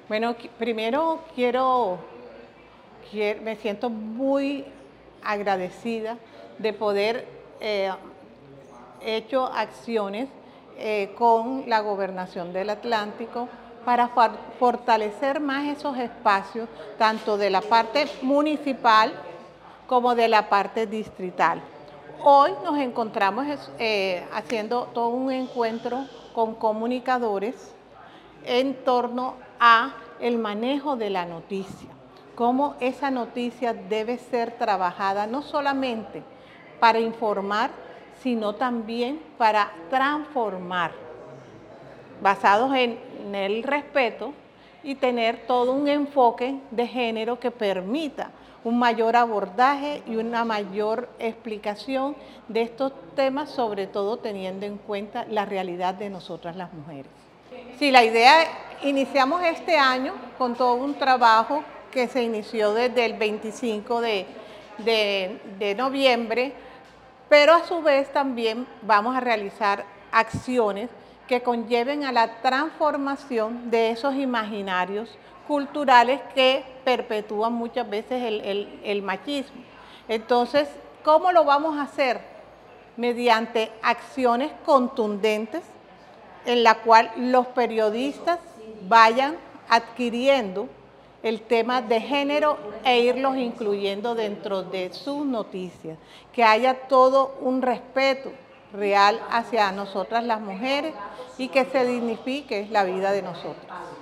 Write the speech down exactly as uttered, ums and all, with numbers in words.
Bueno, qui- primero quiero, quie- me siento muy agradecida de poder eh, hecho acciones eh, con la Gobernación del Atlántico para for- fortalecer más esos espacios, tanto de la parte municipal como de la parte distrital. Hoy nos encontramos eh, haciendo todo un encuentro con comunicadores en torno a el manejo de la noticia, cómo esa noticia debe ser trabajada no solamente para informar, sino también para transformar, basados en, en el respeto y tener todo un enfoque de género que permita un mayor abordaje y una mayor explicación de estos temas, sobre todo teniendo en cuenta la realidad de nosotras las mujeres. Sí, la idea, iniciamos este año con todo un trabajo que se inició desde el veinticinco de, de, de noviembre, pero a su vez también vamos a realizar acciones que conlleven a la transformación de esos imaginarios culturales que perpetúan muchas veces el, el, el machismo. Entonces, ¿cómo lo vamos a hacer? Mediante acciones contundentes en la cual los periodistas vayan adquiriendo el tema de género e irlos incluyendo dentro de sus noticias, que haya todo un respeto real hacia nosotras las mujeres y que se dignifique la vida de nosotras.